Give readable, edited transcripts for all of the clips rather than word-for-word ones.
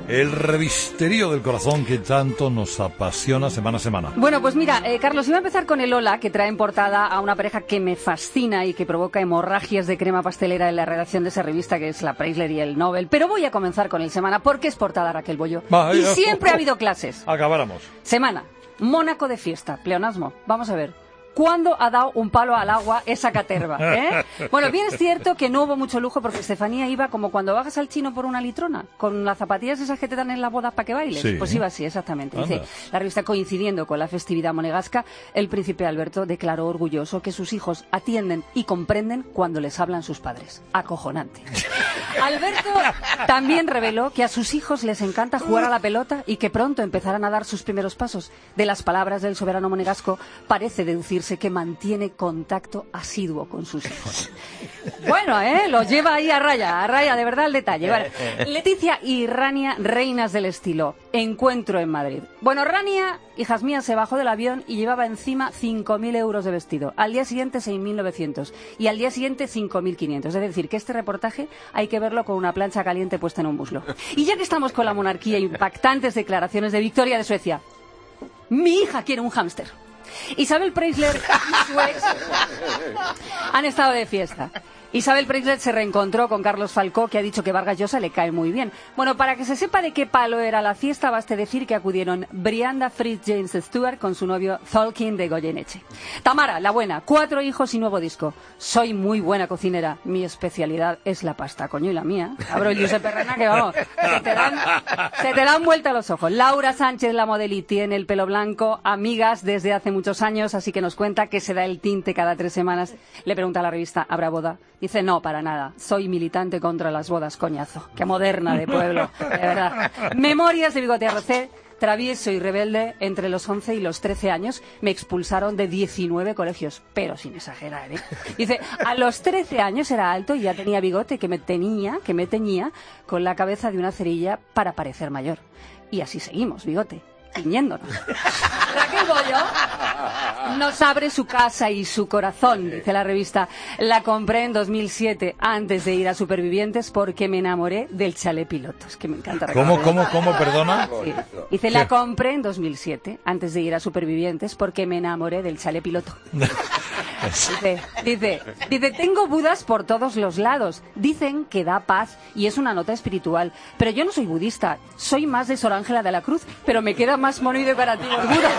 el revisterío del corazón que tanto nos apasiona semana a semana. Bueno, pues mira, Carlos, iba a empezar con el Hola, que trae en portada a una pareja que me fascina y que provoca hemorragias de crema pastelera en la redacción de esa revista, que es la Preisler y el Nobel. Pero voy a comenzar con el Semana, porque es portada Raquel Bollo. Y siempre ha habido clases. Acabáramos. Semana, Mónaco de fiesta, pleonasmo. Vamos a ver. ¿Cuándo ha dado un palo al agua esa caterva? Bueno, bien es cierto que no hubo mucho lujo porque Estefanía iba como cuando bajas al chino por una litrona, con las zapatillas esas que te dan en la boda para que bailes. Sí. Pues iba así, exactamente. Dice la revista, coincidiendo con la festividad monegasca, el príncipe Alberto declaró orgulloso que sus hijos atienden y comprenden cuando les hablan sus padres. Acojonante. Alberto también reveló que a sus hijos les encanta jugar a la pelota y que pronto empezarán a dar sus primeros pasos. De las palabras del soberano monegasco parece deducirse que mantiene contacto asiduo con sus hijos. Bueno, lo lleva ahí a raya, de verdad el detalle. Vale. Leticia y Rania, reinas del estilo. Encuentro en Madrid. Bueno, Rania, hijas mías, se bajó del avión y llevaba encima 5.000 euros de vestido. Al día siguiente 6.900 y al día siguiente 5.500. Es decir, que este reportaje hay que verlo con una plancha caliente puesta en un muslo. Y ya que estamos con la monarquía, impactantes declaraciones de Victoria de Suecia. Mi hija quiere un hámster. Isabel Preisler y su ex han estado de fiesta. Isabel Preisler se reencontró con Carlos Falcó, que ha dicho que Vargas Llosa le cae muy bien. Bueno, para que se sepa de qué palo era la fiesta, baste decir que acudieron Brianda Fritz James Stewart con su novio Tolkien de Goyeneche. Tamara, la buena, 4 hijos y nuevo disco. Soy muy buena cocinera. Mi especialidad es la pasta, coño, y la mía. Abro el Giuseppe Rena, que vamos, se te dan vuelta los ojos. Laura Sánchez, la modeli, tiene el pelo blanco, amigas desde hace muchos años, así que nos cuenta que se da el tinte cada 3 semanas. Le pregunta a la revista, ¿habrá boda? Dice, no, para nada. Soy militante contra las bodas, coñazo. Qué moderna de pueblo, de verdad. Memorias de Bigote Arrocé. Travieso y rebelde, entre los 11 y los 13 años, me expulsaron de 19 colegios, pero sin exagerar, Dice, a los 13 años era alto y ya tenía bigote que me teñía con la cabeza de una cerilla para parecer mayor. Y así seguimos, bigote, tiñéndonos. Raquel Bollo nos abre su casa y su corazón, dice la revista. La compré en 2007, antes de ir a Supervivientes, porque me enamoré del chalet piloto. Es que me encanta. ¿Cómo, perdona? Sí. Dice, la compré en 2007, antes de ir a Supervivientes, porque me enamoré del chalet piloto. Dice, tengo budas por todos los lados. Dicen que da paz y es una nota espiritual. Pero yo no soy budista, soy más de Sor Ángela de la Cruz, pero me queda más mono y decorativo el Buda.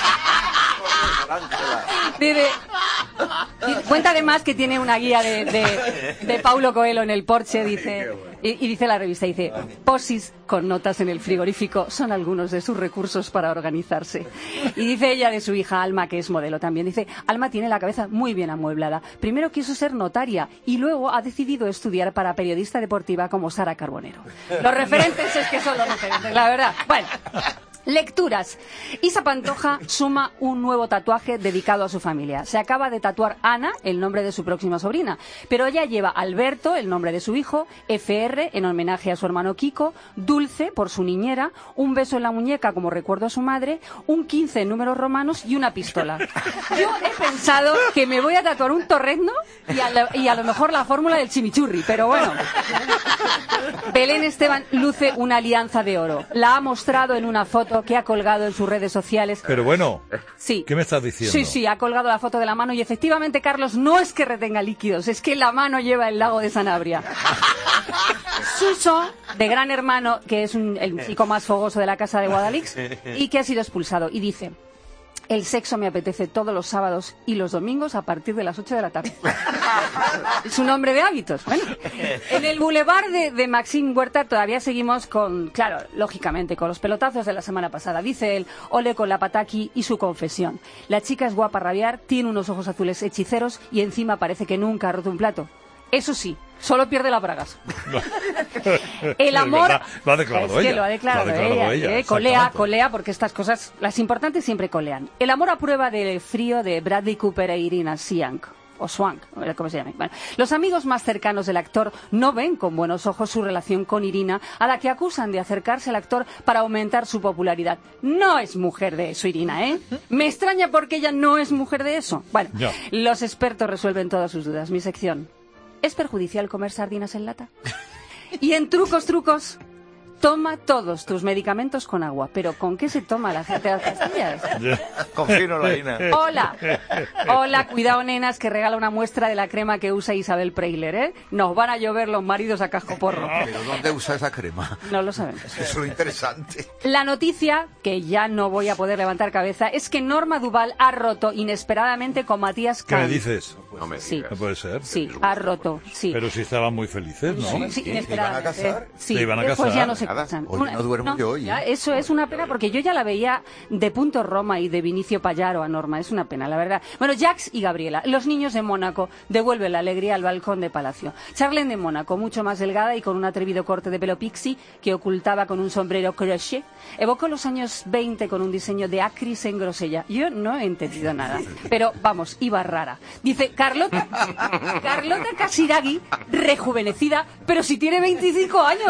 Cuenta además que tiene una guía de Paulo Coelho en el porche, dice, y dice la revista, dice, posis con notas en el frigorífico son algunos de sus recursos para organizarse. Y dice ella de su hija Alma, que es modelo también, dice, Alma tiene la cabeza muy bien amueblada. Primero quiso ser notaria y luego ha decidido estudiar para periodista deportiva como Sara Carbonero. Los referentes es que son los referentes, la verdad. Bueno. Lecturas. Isa Pantoja suma un nuevo tatuaje dedicado a su familia. Se acaba de tatuar Ana, el nombre de su próxima sobrina, pero ella lleva Alberto, el nombre de su hijo, FR, en homenaje a su hermano Kiko, Dulce, por su niñera, un beso en la muñeca como recuerdo a su madre, un 15 en números romanos y una pistola. Yo he pensado que me voy a tatuar un torrezno y a lo mejor la fórmula del chimichurri, pero bueno. Belén Esteban luce una alianza de oro. La ha mostrado en una foto que ha colgado en sus redes sociales. Pero bueno, sí. ¿Qué me estás diciendo? Sí, ha colgado la foto de la mano y efectivamente, Carlos, no es que retenga líquidos, es que la mano lleva el lago de Sanabria. Suso, de Gran Hermano, que es el chico más fogoso de la casa de Guadalix y que ha sido expulsado, y dice: el sexo me apetece todos los sábados y los domingos a partir de las 8 de la tarde. Es un hombre de hábitos. Bueno, en el boulevard de Maxim Huerta todavía seguimos con, claro, lógicamente, con los pelotazos de la semana pasada. Dice él, ole con la pataki y su confesión. La chica es guapa a rabiar, tiene unos ojos azules hechiceros y encima parece que nunca ha roto un plato. Eso sí, solo pierde las bragas. El amor... Lo ha declarado ella. Lo ha declarado ella. Colea, porque estas cosas, las importantes siempre colean. El amor a prueba del frío de Bradley Cooper e Irina Swank. O Swank, ¿cómo se llama? Bueno, los amigos más cercanos del actor no ven con buenos ojos su relación con Irina, a la que acusan de acercarse al actor para aumentar su popularidad. No es mujer de eso, Irina, ¿eh? Me extraña porque ella no es mujer de eso. Bueno, los expertos resuelven todas sus dudas. Mi sección. ¿Es perjudicial comer sardinas en lata? Y en trucos, Toma todos tus medicamentos con agua. ¿Pero con qué se toma la gente de las pastillas? Con fenolaína. Hola, cuidado, nenas, que regala una muestra de la crema que usa Isabel Preisler, ¿eh? Nos van a llover los maridos a cascoporro. ¿Pero dónde usa esa crema? No lo sabemos. Eso es lo interesante. La noticia, que ya no voy a poder levantar cabeza, es que Norma Duval ha roto inesperadamente con Matías ¿Qué me Cans. dices? No me Sí. digas. No puede ser. Sí, ha roto, sí. Pero si estaban muy felices, ¿no? Sí, ¿Te inesperadamente. iban a casar? Sí, ¿Te iban a pues casar? ya no se Nada. casan. Oye, no duermo yo hoy, ya, ¿eh? eso es una pena porque yo ya la veía de Punto Roma y de Vinicio Payaro a Norma. Es una pena, la verdad. Bueno, Jacques y Gabriela, los niños de Mónaco, devuelven la alegría al balcón de Palacio. Charlene de Mónaco, mucho más delgada y con un atrevido corte de pelo pixie que ocultaba con un sombrero crochet, evocó los años 20 con un diseño de acris en grosella. Yo no he entendido nada, pero vamos, iba rara. Dice, Carlota Casiraghi, rejuvenecida, pero si tiene 25 años.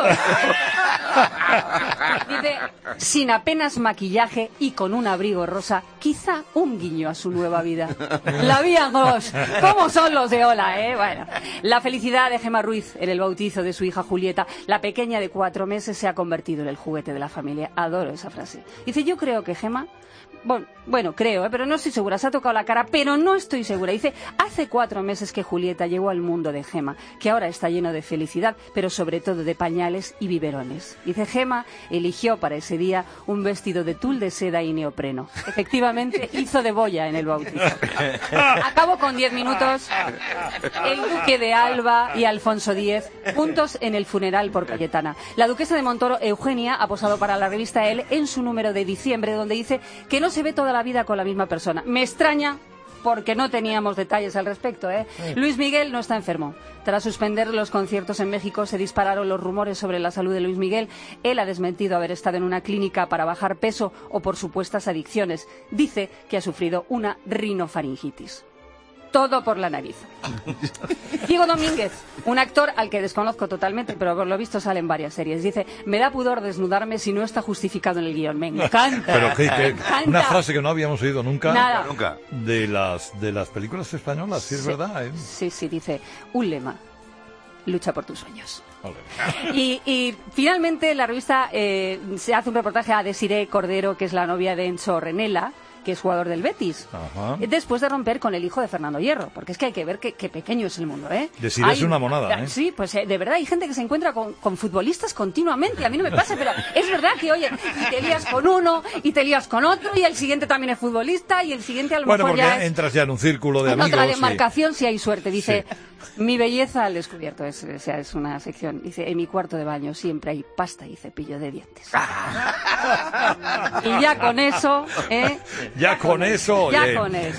Dice, sin apenas maquillaje y con un abrigo rosa, quizá un guiño a su nueva vida. La vida dos, ¿cómo son los de Ola, Bueno, la felicidad de Gemma Ruiz en el bautizo de su hija Julieta, la pequeña de 4 meses, se ha convertido en el juguete de la familia. Adoro esa frase. Dice, yo creo que Gemma... Bueno, creo, pero no estoy segura. Se ha tocado la cara, pero no estoy segura. Dice, hace 4 meses que Julieta llegó al mundo de Gemma, que ahora está lleno de felicidad, pero sobre todo de pañales y biberones. Dice, Gemma eligió para ese día un vestido de tul de seda y neopreno. Efectivamente, hizo de boya en el bautizo. Acabo con 10 minutos. El duque de Alba y Alfonso X juntos en el funeral por Cayetana. La duquesa de Montoro, Eugenia, ha posado para la revista Elle en su número de diciembre, donde dice que no se ve toda la vida con la misma persona. Me extraña porque no teníamos detalles al respecto, Luis Miguel no está enfermo. Tras suspender los conciertos en México se dispararon los rumores sobre la salud de Luis Miguel. Él ha desmentido haber estado en una clínica para bajar peso o por supuestas adicciones. Dice que ha sufrido una rinofaringitis. Todo por la nariz. Diego Domínguez, un actor al que desconozco totalmente, pero por lo visto sale en varias series. Dice, me da pudor desnudarme si no está justificado en el guión. Me encanta. Pero me encanta. una frase que no habíamos oído nunca. Nada. Nunca. De las películas españolas, sí es verdad, Sí, dice, un lema, lucha por tus sueños. Vale. Y finalmente la revista se hace un reportaje a Desiree Cordero, que es la novia de Enzo Renela, que es jugador del Betis, después de romper con el hijo de Fernando Hierro, porque es que hay que ver qué pequeño es el mundo, Decir es una monada, Sí, pues de verdad hay gente que se encuentra con futbolistas continuamente, a mí no me pasa, pero es verdad que, oye, y te lías con uno, y te lías con otro, y el siguiente también es futbolista, y el siguiente a lo mejor porque ya entras ya en un círculo de en amigos. otra demarcación si hay suerte, dice... Sí. Mi belleza al descubierto es una sección. Dice, en mi cuarto de baño siempre hay pasta y cepillo de dientes. Y ya con eso, Ya con eso. Ya con eso.